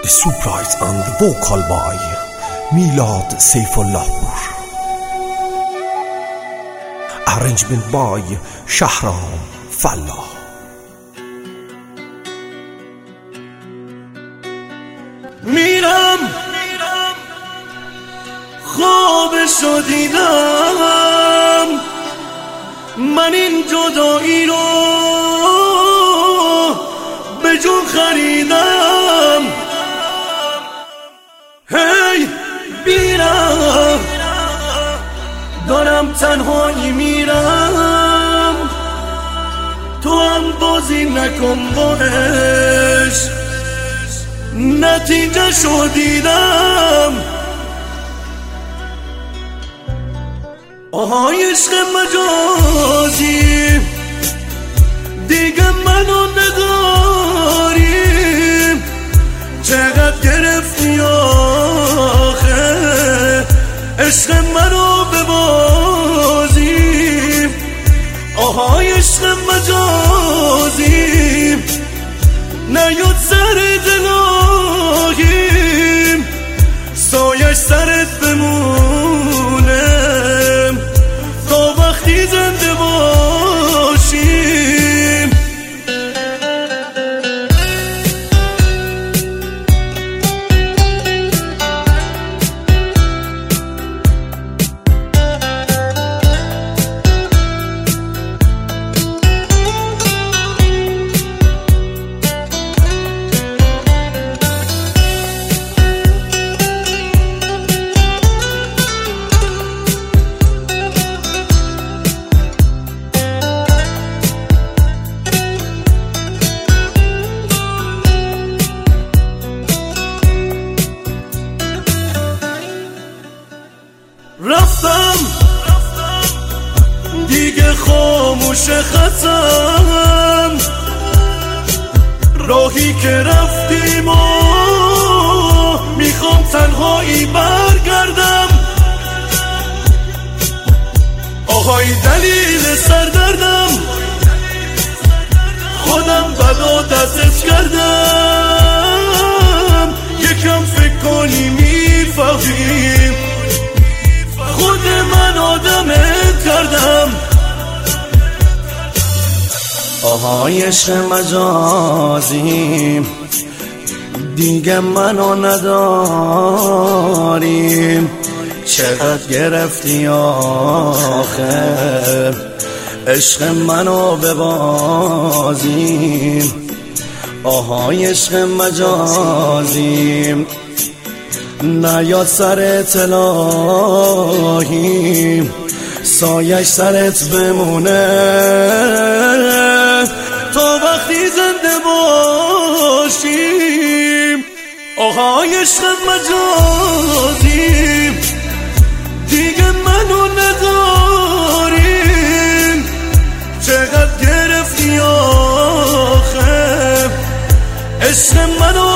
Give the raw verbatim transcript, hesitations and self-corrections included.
The surprise and the vocal by Milad Saifullahpur. Arrangement by Shahram Fallah. میرم خوابشو دیدم، من این جدایی رو به جون خریدم. هی بیرم دارم تنهایی میرم، تو هم بازی نکن باش، نتیجه شو دیدم. آهای عشق مجازی دیگه منو نداری، چقدر گرفتی آخه عشق منو به بازی. آهای عشق مجازی نیاد سر دلاهیم، سایش سرت بمونه تا وقتی زنده باشیم. رفتم دیگه خاموش خطم، راهی که رفتیم و میخوام تنهایی برگردم. آهای دلیل سردردم خودم بلا دستت کردم، یکم فکر کنی میفهمیم خود من آدمت کردم. آهای عشق مجازیم دیگه منو نداریم، چقدر گرفتی آخه عشق منو به بازیم. آهای عشق مجازیم نیاد سرت الهیم، سایش سرت بمونه تا وقتی زنده باشیم. آهای عشق مجازیم دیگه منو نداریم، چقدر گرفتی آخه عشق منو